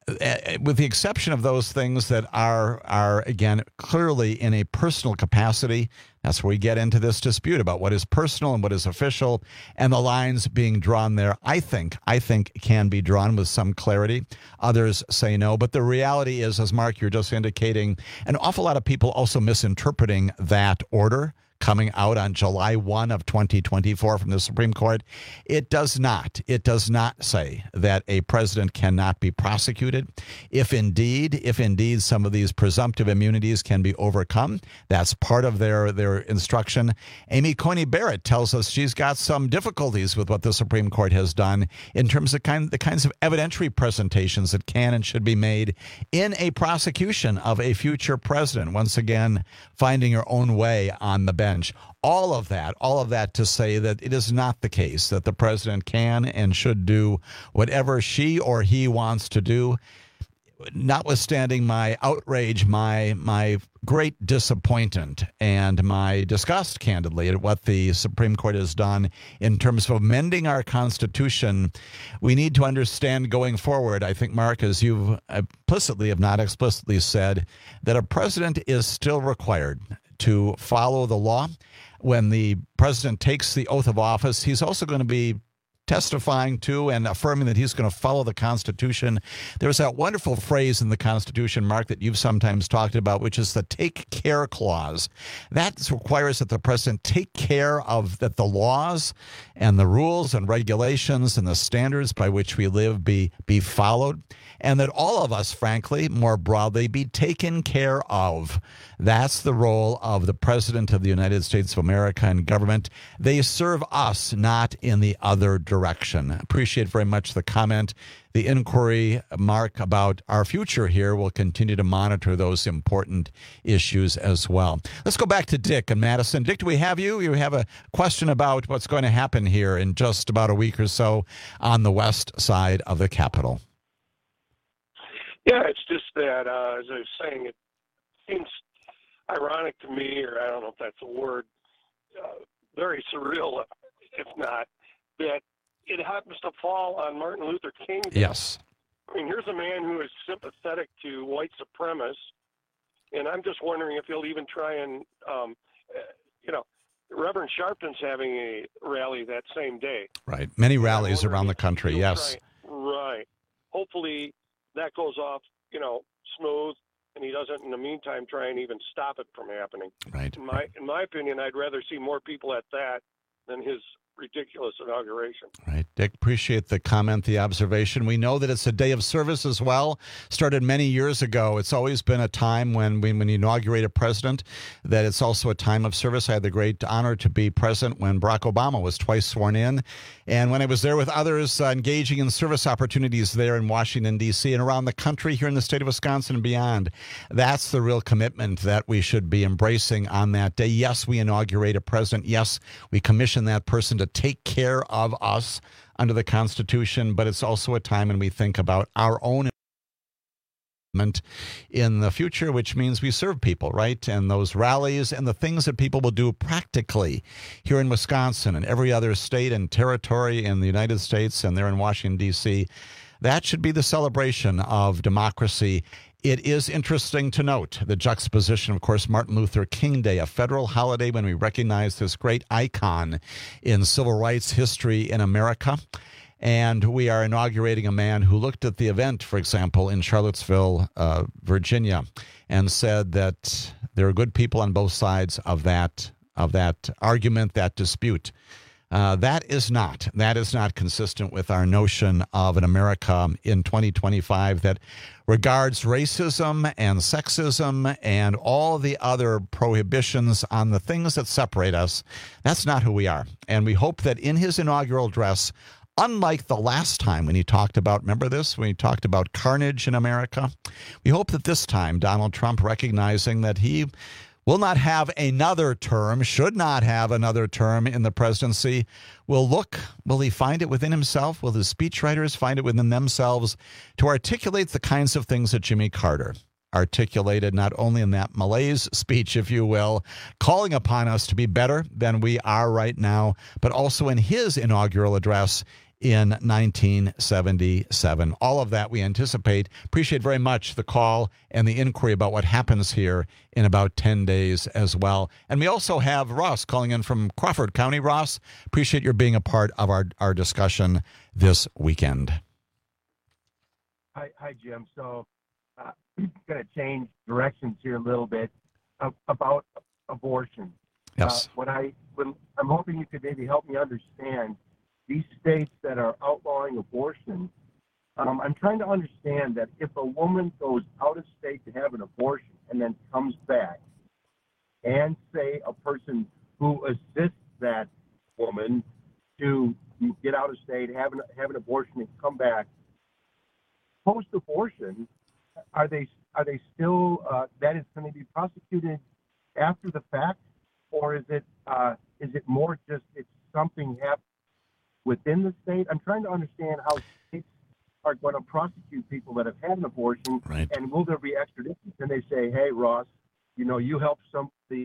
with the exception of those things that are, are again, clearly in a personal capacity. That's where we get into this dispute about what is personal and what is official, and the lines being drawn there, I think, I think can be drawn with some clarity. Others say no. But the reality is, as Mark, you're just indicating, an awful lot of people also misinterpreting that order coming out on July first of twenty twenty-four from the Supreme Court. It does not. It does not say that a president cannot be prosecuted. If indeed, if indeed some of these presumptive immunities can be overcome, that's part of their, their instruction. Amy Coney Barrett tells us she's got some difficulties with what the Supreme Court has done in terms of kind, the kinds of evidentiary presentations that can and should be made in a prosecution of a future president. Once again, finding her own way on the bench. All of that, all of that to say that it is not the case that the president can and should do whatever she or he wants to do, notwithstanding my outrage, my my great disappointment, and my disgust, candidly, at what the Supreme Court has done in terms of amending our Constitution. We need to understand going forward, I think, Mark, as you've implicitly, if not explicitly said, that a president is still required to follow the law. When the president takes the oath of office, he's also going to be testifying to and affirming that he's going to follow the Constitution. There's that wonderful phrase in the Constitution, Mark, that you've sometimes talked about, which is the take care clause. That requires that the president take care of that the laws and the rules and regulations and the standards by which we live be, be followed, and that all of us, frankly, more broadly, be taken care of. That's the role of the President of the United States of America and government. They serve us, not in the other direction. Appreciate very much the comment. The inquiry, Mark, about our future here will continue to monitor those important issues as well. Let's go back to Dick in Madison. Dick, do we have you? You have a question about what's going to happen here in just about a week or so on the west side of the Capitol. Yeah, it's just that, uh, as I was saying, it seems ironic to me, or I don't know if that's a word, uh, very surreal, if not, that it happens to fall on Martin Luther King Day. Yes. I mean, here's a man who is sympathetic to white supremacists, and I'm just wondering if he'll even try and, um, you know, Reverend Sharpton's having a rally that same day. Right. Many rallies around the country, yes. Try, right. Hopefully that goes off, you know, smooth, and he doesn't, in the meantime, try and even stop it from happening. Right. In my, in my opinion, I'd rather see more people at that than his ridiculous inauguration. Right. Dick, appreciate the comment, the observation. We know that it's a day of service as well. Started many years ago. It's always been a time when, when, when you inaugurate a president, that it's also a time of service. I had the great honor to be present when Barack Obama was twice sworn in. And when I was there with others uh, engaging in service opportunities there in Washington, D C and around the country here in the state of Wisconsin and beyond, that's the real commitment that we should be embracing on that day. Yes, we inaugurate a president. Yes, we commission that person to take care of us under the Constitution, but it's also a time when we think about our own in the future, which means we serve people, right? And those rallies and the things that people will do practically here in Wisconsin and every other state and territory in the United States and there in Washington, D C, that should be the celebration of democracy. It is interesting to note the juxtaposition, of course, Martin Luther King Day, a federal holiday when we recognize this great icon in civil rights history in America. And we are inaugurating a man who looked at the event, for example, in Charlottesville, uh, Virginia, and said that there are good people on both sides of that of that argument, that dispute. Uh, that is not that is not consistent with our notion of an America in twenty twenty-five that regards racism and sexism and all the other prohibitions on the things that separate us. That's not who we are. And we hope that in his inaugural address, unlike the last time when he talked about, remember this, when he talked about carnage in America, we hope that this time Donald Trump, recognizing that he will not have another term, should not have another term in the presidency, will look, will he find it within himself? Will his speechwriters find it within themselves to articulate the kinds of things that Jimmy Carter articulated, not only in that malaise speech, if you will, calling upon us to be better than we are right now, but also in his inaugural address in nineteen seventy-seven. All of that we anticipate. Appreciate very much the call and the inquiry about what happens here in about ten days as well. And we also have Ross calling in from Crawford County. Ross, appreciate your being a part of our, our discussion this weekend. Hi, hi Jim. So uh, I'm going to change directions here a little bit uh, about abortion. Yes. Uh, what I, when, I'm hoping you could maybe help me understand these states that are outlawing abortion. Um, I'm trying to understand that if a woman goes out of state to have an abortion and then comes back, and say a person who assists that woman to get out of state, have an, have an abortion, and come back, post-abortion, are they are they still uh, that is going to be prosecuted after the fact, or is it uh, is it more just it's something happening within the state? I'm trying to understand how states are going to prosecute people that have had an abortion, right. And will there be extradition? Can they say, "Hey, Ross, you know, you helped somebody,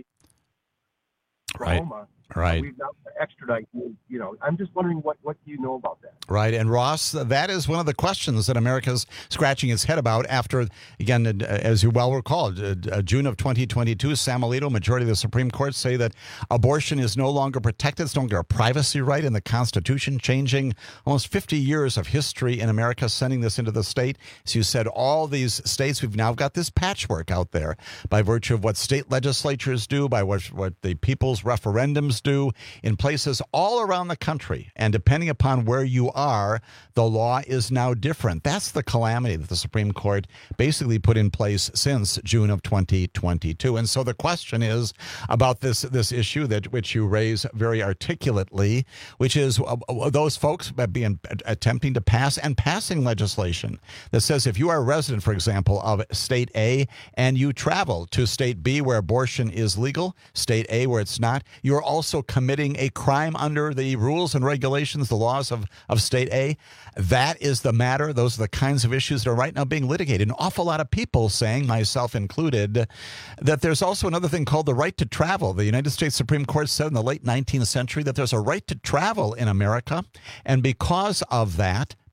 right, Oklahoma, right, we've now extradite you." You know, I'm just wondering what what do you know about that? Right. And Ross, that is one of the questions that America's scratching its head about after, again, as you well recall, June of twenty twenty-two, Sam Alito, majority of the Supreme Court, say that abortion is no longer protected. It's no longer a privacy right in the Constitution, changing almost fifty years of history in America, sending this into the state. As you said, all these states, we've now got this patchwork out there by virtue of what state legislatures do, by what, what the people's referendums do in places all around the country. And depending upon where you are, the law is now different. That's the calamity that the Supreme Court basically put in place since June of twenty twenty-two. And so the question is about this this issue that which you raise very articulately, which is uh, those folks being attempting to pass and passing legislation that says if you are a resident, for example, of state A and you travel to state B where abortion is legal, state A where it's not, you're also committing a crime under the rules and regulations, the laws of, of state A. That is the matter. Those are the kinds of issues that are right now being litigated. An awful lot of people saying, myself included, that there's also another thing called the right to travel. The United States Supreme Court said in the late nineteenth century that there's a right to travel in America. And because of that,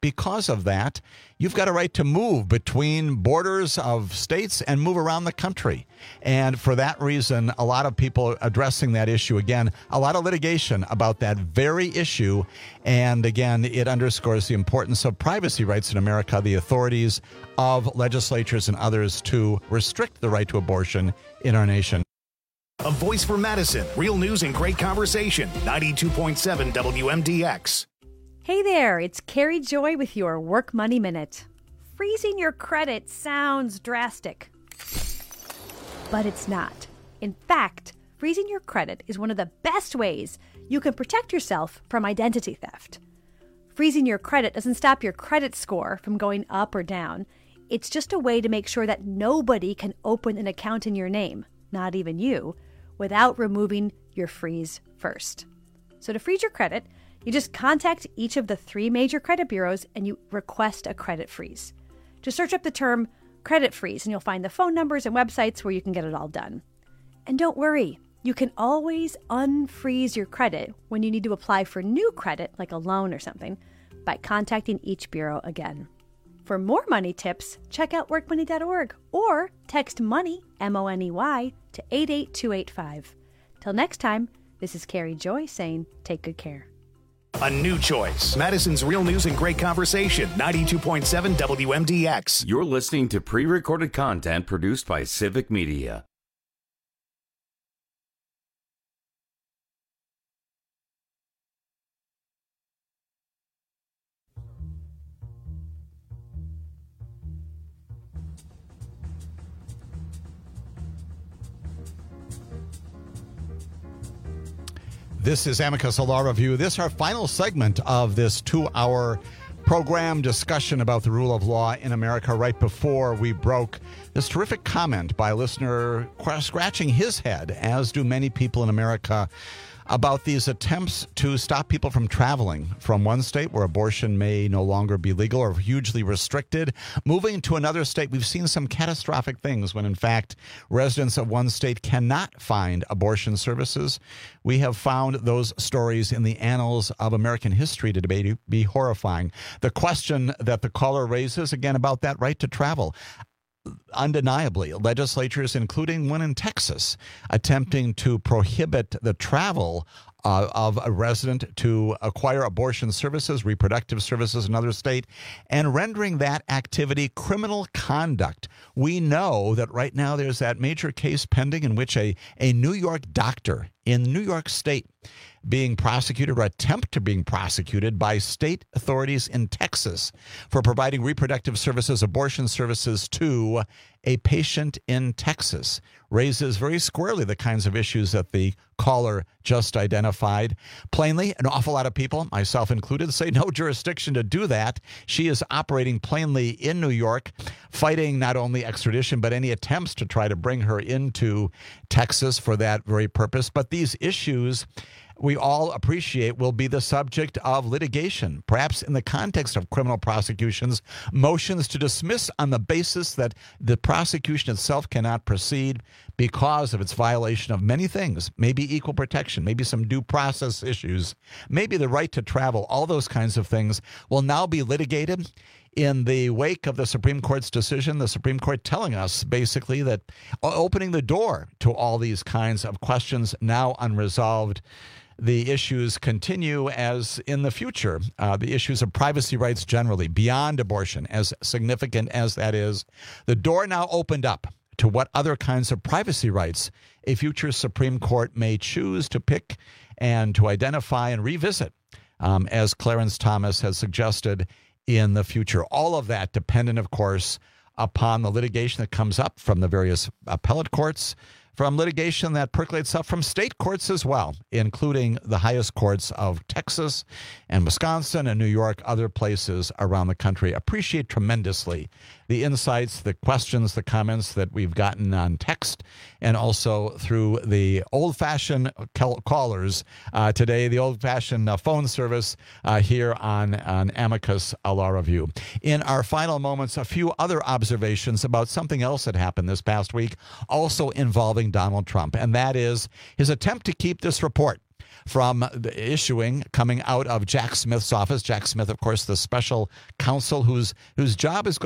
because of that, you've got a right to move between borders of states and move around the country. And for that reason, a lot of people addressing that issue. Again, a lot of litigation about that very issue. And again, it underscores the importance of privacy rights in America, the authorities of legislatures and others to restrict the right to abortion in our nation. A voice for Madison. Real news and great conversation. ninety-two point seven W M D X. Hey there, it's Carrie Joy with your Work Money Minute. Freezing your credit sounds drastic, but it's not. In fact, freezing your credit is one of the best ways you can protect yourself from identity theft. Freezing your credit doesn't stop your credit score from going up or down. It's just a way to make sure that nobody can open an account in your name, not even you, without removing your freeze first. So to freeze your credit, you just contact each of the three major credit bureaus and you request a credit freeze. Just search up the term credit freeze and you'll find the phone numbers and websites where you can get it all done. And don't worry, you can always unfreeze your credit when you need to apply for new credit, like a loan or something, by contacting each bureau again. For more money tips, check out work money dot org or text MONEY, M O N E Y, to eight eight two eight five. Till next time, this is Carrie Joy saying take good care. A new choice. Madison's Real News and Great Conversation. ninety-two point seven W M D X. You're listening to pre-recorded content produced by Civic Media. This is Amicus Law Review. This is our final segment of this two-hour program discussion about the rule of law in America. Right before we broke, this terrific comment by a listener scratching his head, as do many people in America, about these attempts to stop people from traveling from one state where abortion may no longer be legal or hugely restricted, moving to another state. We've seen some catastrophic things when, in fact, residents of one state cannot find abortion services. We have found those stories in the annals of American history to be, be horrifying. The question that the caller raises, again, about that right to travel. Undeniably, legislatures, including one in Texas, attempting to prohibit the travel uh, of a resident to acquire abortion services, reproductive services in another state, and rendering that activity criminal conduct. We know that right now there's that major case pending in which a, a New York doctor in New York State being prosecuted or attempt to being prosecuted by state authorities in Texas for providing reproductive services, abortion services to a patient in Texas, raises very squarely the kinds of issues that the caller just identified. Plainly, an awful lot of people, myself included, say no jurisdiction to do that. She is operating plainly in New York, fighting not only extradition, but any attempts to try to bring her into Texas for that very purpose. But these issues, we all appreciate, will be the subject of litigation, perhaps in the context of criminal prosecutions, motions to dismiss on the basis that the prosecution itself cannot proceed because of its violation of many things, maybe equal protection, maybe some due process issues, maybe the right to travel. All those kinds of things will now be litigated in the wake of the Supreme Court's decision, the Supreme Court telling us basically that opening the door to all these kinds of questions now unresolved. The issues continue as in the future, uh, the issues of privacy rights generally, beyond abortion, as significant as that is. The door now opened up to what other kinds of privacy rights a future Supreme Court may choose to pick and to identify and revisit, um, as Clarence Thomas has suggested in the future. All of that dependent, of course, upon the litigation that comes up from the various appellate courts, from litigation that percolates up from state courts as well, including the highest courts of Texas and Wisconsin and New York, other places around the country. Appreciate tremendously the insights, the questions, the comments that we've gotten on text and also through the old-fashioned callers uh, today, the old-fashioned uh, phone service uh, here on, on Amicus Law Review. In our final moments, a few other observations about something else that happened this past week, also involving Donald Trump, and that is his attempt to keep this report from the issuing coming out of Jack Smith's office. Jack Smith, of course, the special counsel whose whose job is going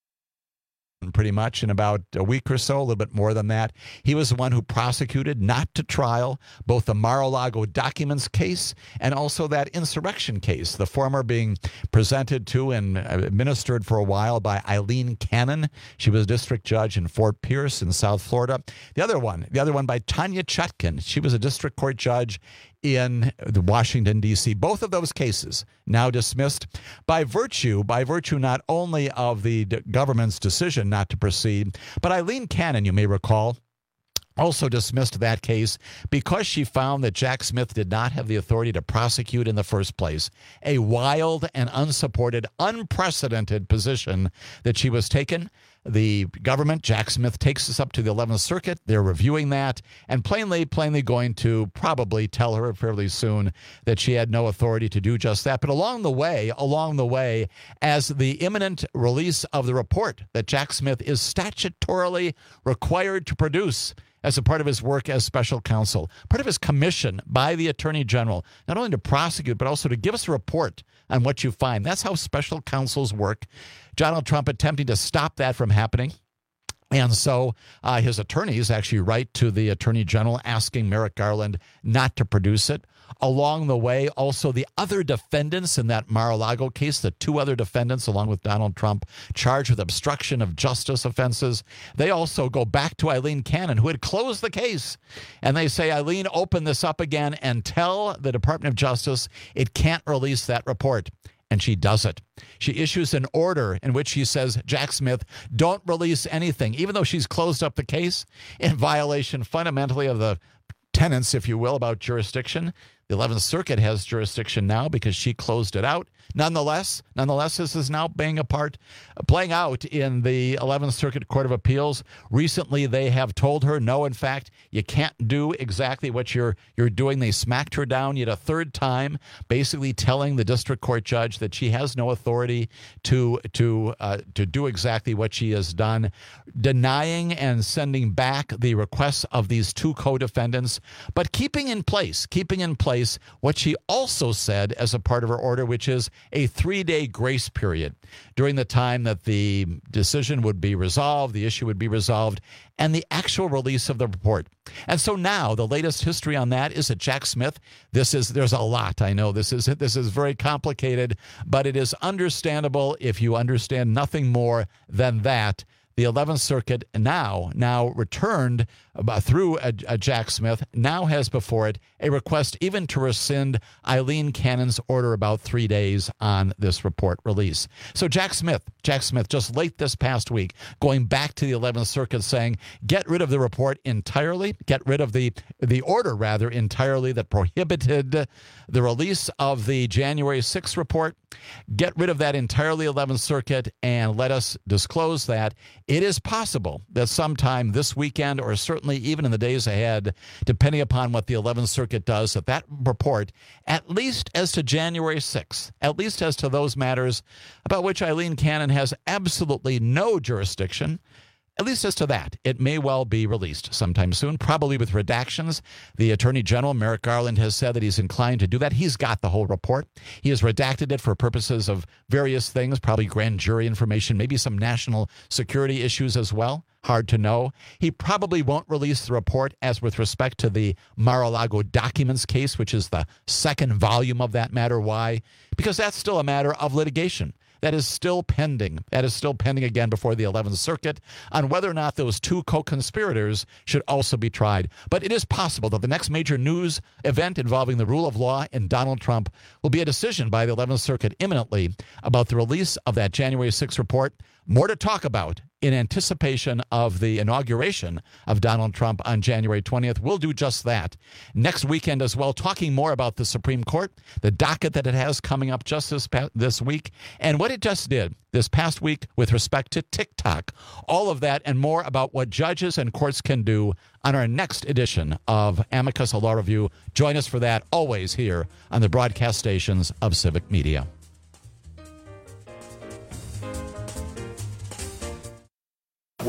pretty much in about a week or so, a little bit more than that. He was the one who prosecuted, not to trial, both the Mar-a-Lago documents case and also that insurrection case, the former being presented to and administered for a while by Eileen Cannon. She was a district judge in Fort Pierce in South Florida. The other one, the other one by Tanya Chutkan. She was a district court judge in Washington, D C Both of those cases now dismissed by virtue, by virtue not only of the government's decision not to proceed, but Eileen Cannon, you may recall, also dismissed that case because she found that Jack Smith did not have the authority to prosecute in the first place. A wild and unsupported, unprecedented position that she was taken. The government, Jack Smith, takes this up to the eleventh Circuit. They're reviewing that and plainly, plainly going to probably tell her fairly soon that she had no authority to do just that. But along the way, along the way, as the imminent release of the report that Jack Smith is statutorily required to produce as a part of his work as special counsel, part of his commission by the Attorney General, not only to prosecute, but also to give us a report on what you find. That's how special counsels work. Donald Trump attempting to stop that from happening. And so uh, his attorneys actually write to the Attorney General asking Merrick Garland not to produce it. Along the way, also the other defendants in that Mar-a-Lago case, the two other defendants, along with Donald Trump, charged with obstruction of justice offenses, they also go back to Eileen Cannon, who had closed the case. And they say, Eileen, open this up again and tell the Department of Justice it can't release that report. And she does it. She issues an order in which she says, Jack Smith, don't release anything, even though she's closed up the case in violation fundamentally of the tenets, if you will, about jurisdiction. The eleventh Circuit has jurisdiction now because she closed it out. Nonetheless, nonetheless, this is now being a part, playing out in the eleventh Circuit Court of Appeals. Recently, they have told her, no, in fact, you can't do exactly what you're you're doing. They smacked her down yet a third time, basically telling the district court judge that she has no authority to to uh, to do exactly what she has done, denying and sending back the requests of these two co-defendants, but keeping in place, keeping in place what she also said as a part of her order, which is a three-day grace period during the time that the decision would be resolved, the issue would be resolved, and the actual release of the report. And so now the latest history on that is that Jack Smith, this is, there's a lot. I know this is, this is very complicated, but it is understandable if you understand nothing more than that. The eleventh Circuit now, now returned uh, through a, a Jack Smith, now has before it a request even to rescind Eileen Cannon's order about three days on this report release. So Jack Smith, Jack Smith, just late this past week, going back to the eleventh Circuit saying, get rid of the report entirely, get rid of the, the order, rather, entirely that prohibited the release of the January sixth report. Get rid of that entirely, eleventh Circuit, and let us disclose that. It is possible that sometime this weekend, or certainly even in the days ahead, depending upon what the eleventh Circuit does, that that report, at least as to January sixth, at least as to those matters about which Eileen Cannon has absolutely no jurisdiction, at least as to that, it may well be released sometime soon, probably with redactions. The Attorney General, Merrick Garland, has said that he's inclined to do that. He's got the whole report. He has redacted it for purposes of various things, probably grand jury information, maybe some national security issues as well. Hard to know. He probably won't release the report as with respect to the Mar-a-Lago documents case, which is the second volume of that matter. Why? Because that's still a matter of litigation. That is still pending. That is still pending again before the eleventh Circuit on whether or not those two co-conspirators should also be tried. But it is possible that the next major news event involving the rule of law and Donald Trump will be a decision by the eleventh Circuit imminently about the release of that January sixth report. More to talk about in anticipation of the inauguration of Donald Trump on January twentieth. We'll do just that next weekend as well, talking more about the Supreme Court, the docket that it has coming up just this, this week, and what it just did this past week with respect to TikTok. All of that and more about what judges and courts can do on our next edition of Amicus, a Law Review. Join us for that, always here on the broadcast stations of Civic Media.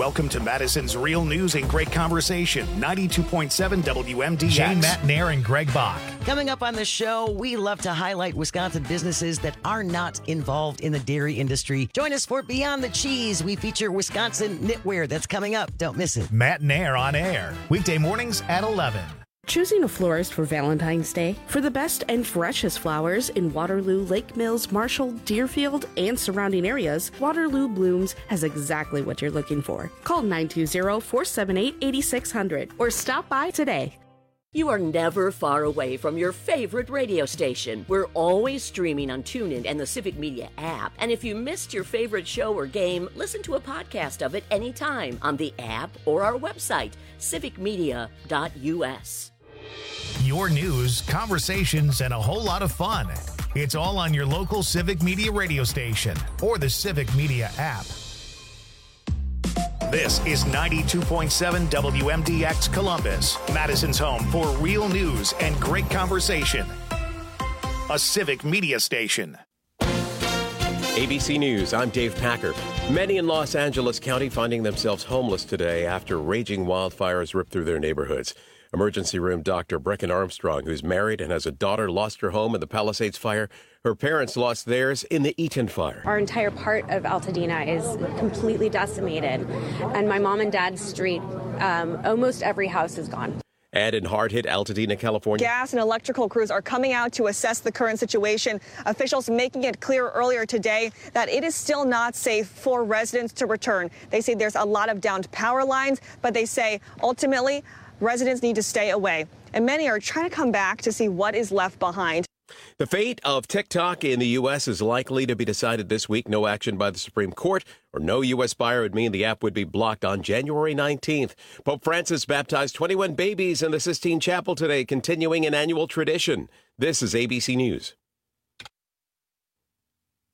Welcome to Madison's Real News and Great Conversation, ninety-two point seven W M D X. Shane Matt Nair and Greg Bach. Coming up on the show, we love to highlight Wisconsin businesses that are not involved in the dairy industry. Join us for Beyond the Cheese. We feature Wisconsin knitwear. That's coming up. Don't miss it. Matt Nair on air, weekday mornings at eleven. Choosing a florist for Valentine's Day? For the best and freshest flowers in Waterloo, Lake Mills, Marshall, Deerfield, and surrounding areas, Waterloo Blooms has exactly what you're looking for. Call nine two zero, four seven eight, eight six zero zero or stop by today. You are never far away from your favorite radio station. We're always streaming on TuneIn and the Civic Media app. And if you missed your favorite show or game, listen to a podcast of it anytime on the app or our website, civic media dot u s. Your news, conversations, and a whole lot of fun. It's all on your local Civic Media radio station or the Civic Media app. This is ninety-two point seven W M D X Columbus, Madison's home for real news and great conversation. A Civic Media station. A B C News, I'm Dave Packer. Many in Los Angeles County finding themselves homeless today after raging wildfires ripped through their neighborhoods. Emergency room doctor Brecken Armstrong, who's married and has a daughter, lost her home in the Palisades fire. Her parents lost theirs in the Eaton fire. Our entire part of Altadena is completely decimated, and my mom and dad's street, um, almost every house is gone. And in hard-hit Altadena, California. Gas and electrical crews are coming out to assess the current situation. Officials making it clear earlier today that it is still not safe for residents to return. They say there's a lot of downed power lines, but they say ultimately residents need to stay away. And many are trying to come back to see what is left behind. The fate of TikTok in the U S is likely to be decided this week. No action by the Supreme Court or no U S buyer would mean the app would be blocked on January nineteenth. Pope Francis baptized twenty-one babies in the Sistine Chapel today, continuing an annual tradition. This is A B C News.